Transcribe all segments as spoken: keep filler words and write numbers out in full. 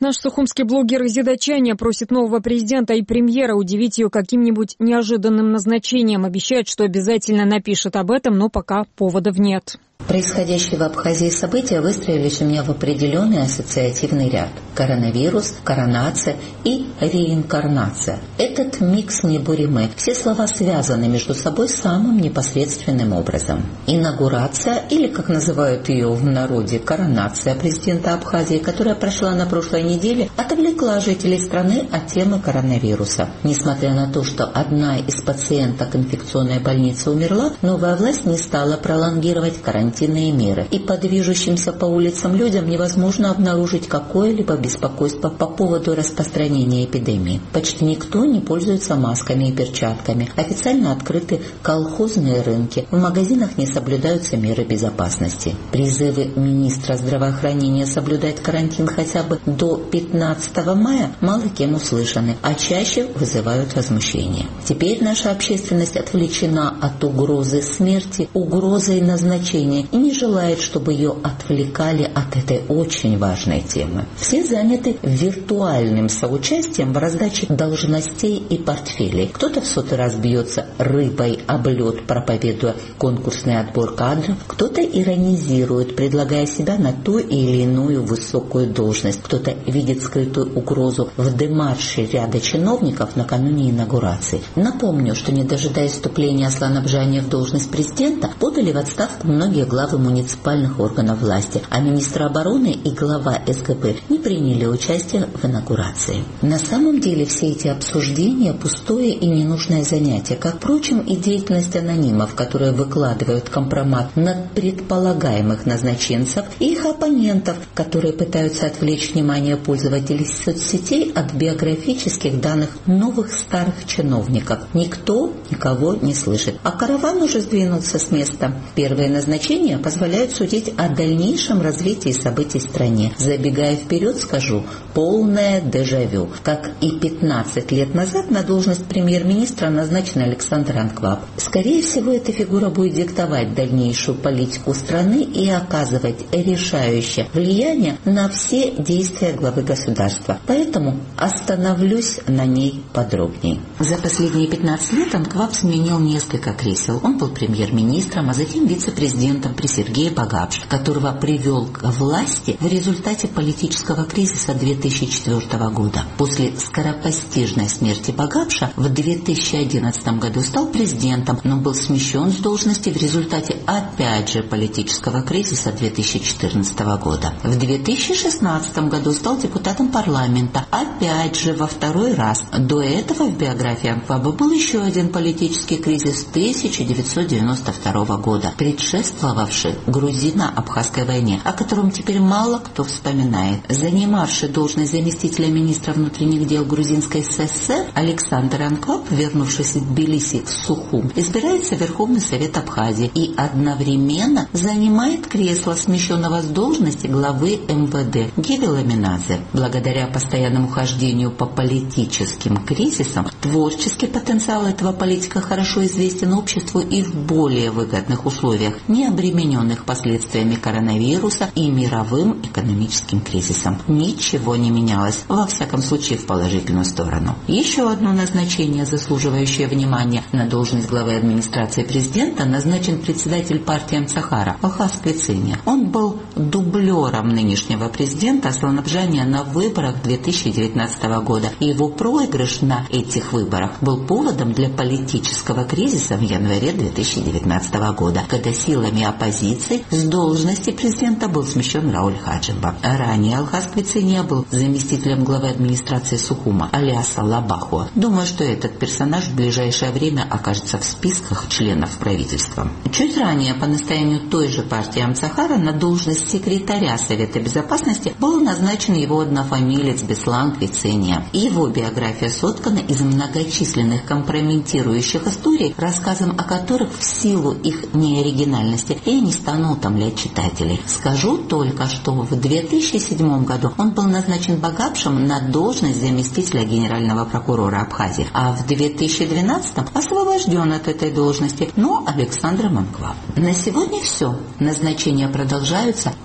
Наш сухумский блогер Изида Чаня просит нового президента и премьера удивить ее каким-нибудь неожиданным назначением. Обещает, что обязательно напишет об этом, но пока поводов нет. Происходящие в Абхазии события выстроились у меня в определенный ассоциативный ряд. Коронавирус, коронация и реинкарнация. Этот микс небуримый. Все слова связаны между собой самым непосредственным образом. Инаугурация, или, как называют ее в народе, коронация президента Абхазии, которая прошла на прошлой неделе, отвлекла жителей страны от темы коронавируса. Несмотря на то, что одна из пациенток инфекционной больницы умерла, новая власть не стала пролонгировать карантин. Меры, и по движущимся по улицам людям невозможно обнаружить какое-либо беспокойство по поводу распространения эпидемии. Почти никто не пользуется масками и перчатками. Официально открыты колхозные рынки. В магазинах не соблюдаются меры безопасности. Призывы министра здравоохранения соблюдать карантин хотя бы до пятнадцатого мая мало кем услышаны, а чаще вызывают возмущение. Теперь наша общественность отвлечена от угрозы смерти угрозой назначения и не желает, чтобы ее отвлекали от этой очень важной темы. Все заняты виртуальным соучастием в раздаче должностей и портфелей. Кто-то в сотый раз бьется рыбой об лед, проповедуя конкурсный отбор кадров, кто-то иронизирует, предлагая себя на ту или иную высокую должность, кто-то видит скрытую угрозу в демарше ряда чиновников накануне инаугурации. Напомню, что не дожидаясь вступления Аслана Бжания в должность президента, подали в отставку многие главы муниципальных органов власти, а министр обороны и глава эс гэ пэ не приняли участие в инаугурации. На самом деле все эти обсуждения – пустое и ненужное занятие, как, впрочем, и деятельность анонимов, которые выкладывают компромат на предполагаемых назначенцев и их оппонентов, которые пытаются отвлечь внимание пользователей соцсетей от биографических данных новых старых чиновников. Никто никого не слышит, а караван уже сдвинулся с места. Первые назначения позволяют судить о дальнейшем развитии событий в стране. Забегая вперед, скажу, полное дежавю. Как и пятнадцать лет назад на должность премьер-министра назначен Александр Анкваб. Скорее всего, эта фигура будет диктовать дальнейшую политику страны и оказывать решающее влияние на все действия главы государства. Поэтому остановлюсь на ней подробнее. За последние пятнадцать лет Анкваб сменил несколько кресел. Он был премьер-министром, а затем вице-президентом при Сергее Багапше, которого привел к власти в результате политического кризиса две тысячи четвёртого года. После скоропостижной смерти Багапша в две тысячи одиннадцатом году стал президентом, но был смещен с должности в результате опять же политического кризиса две тысячи четырнадцатого года. В две тысячи шестнадцатом году стал депутатом парламента, опять же во второй раз. До этого в биографии Анкваба был еще один политический кризис тысяча девятьсот девяносто второго года, предшествовавший грузино-абхазской войне, о котором теперь мало кто вспоминает. Занимавший должность заместителя министра внутренних дел Грузинской эс эс эс эр Александр Анкваб, вернувшись из Тбилиси в Сухум, избирается в Верховный Совет Абхазии и одновременно занимает кресло смещенного с должности главы эм вэ дэ Гевела Минадзе. Благодаря постоянному хождению по политическим кризисам, творческий потенциал этого политика хорошо известен обществу и в более выгодных условиях, не обремененных последствиями коронавируса и мировым экономическим кризисом. Ничего не менялось, во всяком случае в положительную сторону. Еще одно назначение, заслуживающее внимания, на должность главы администрации президента назначен председатель партии Амцахара Алхаз Квицыня. Он был дублером нынешнего президента Аслана Бжания на выборах две тысячи девятнадцатого года, и его проигрыш на этих выборах был поводом для политического кризиса в январе две тысячи девятнадцатого года, когда силами оппозиции с должности президента был смещен Рауль Хаджиба. Ранее Алхаз Квицыня был заместителем главы администрации Сухума Алиаса Лабахуа. Думаю, что этот персонаж в ближайшее время окажется в списках членов правительства. Чуть ранее, по настоянию той же партии Амцахара, на должность секретаря Совета Безопасности был назначен его однофамилец Беслан Квицыня. Его биография соткана из многочисленных компрометирующих историй, рассказом о которых в силу их неоригинальности я не стану утомлять читателей. Скажу только, что в две тысячи седьмом году он был назначен Багапшем на должность заместителя генерального прокурора Абхазии, а в две тысячи двенадцатом освобожден от этой должности, но Александром Анквабом. На сегодня все. Назначения продолжаются, и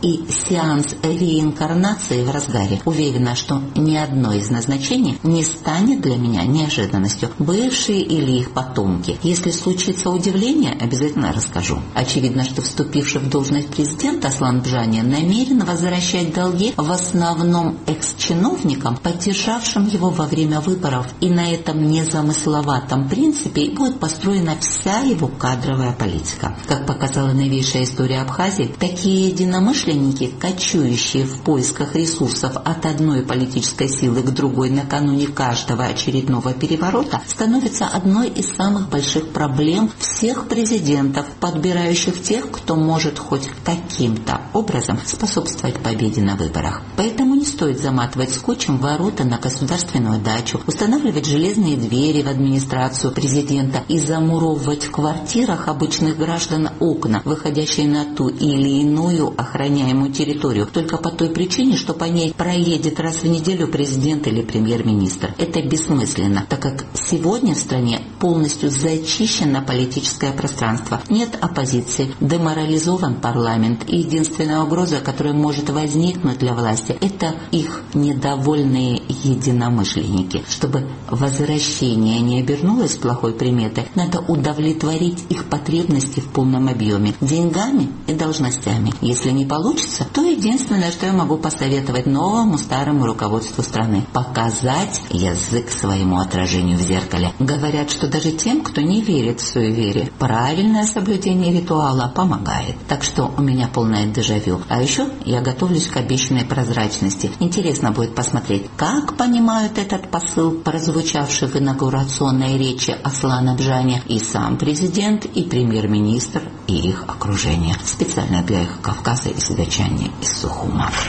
сеанс реинкарнации в разгаре. Уверена, что ни одно из назначений не станет для меня неожиданностью. Бывшие или их потомки. Если случится удивление, обязательно расскажу. Очевидно, что вступивший в должность президент Аслан Бжани намерен возвращать долги в основном экс-чиновникам, поддержавшим его во время выборов. И на этом незамысловатом принципе будет построена вся его кадровая политика. Как показала новейшая история Абхазии, такие единомышленники, кочующие в поисках ресурсов от одной политической силы к другой накануне каждого очередного переворота, становятся одной из самых больших проблем всех президентов, подбирающих тех, кто может хоть каким-то образом способствовать победе на выборах. Поэтому не стоит заматывать скотчем ворота на государственную дачу, устанавливать железные двери в администрацию президента и замуровывать в квартирах обычных граждан окна, выходящие на ту или иную охраняемую территорию, только по той причине, что по ней проедет раз в неделю президент или премьер-министр. Это бессмысленно, так как сегодня в стране полностью зачищено политическое пространство. Нет оппозиции, деморализован парламент, и единственная угроза, которая может возникнуть для власти, это их недовольные единомышленники. Чтобы возвращение не обернулось плохой приметой, надо удовлетворить их потребности в полном объеме, деньгами и должностями. Если не получится, то единственное, что я могу посоветовать новому старому руководству страны – показать язык своему отражению в зеркале. Говорят, что даже тем, кто не верит в суеверие, правильное соблюдение ритуала помогает. Так что у меня полное дежавю. А еще я готовлюсь к обещанной прозрачности. Интересно будет посмотреть, как понимают этот посыл, прозвучавший в инаугурационной речи Аслана Бжани, и сам президент, и премьер-министр, и их окружение. Специально для их Кавказа из Гачани, из Сухума.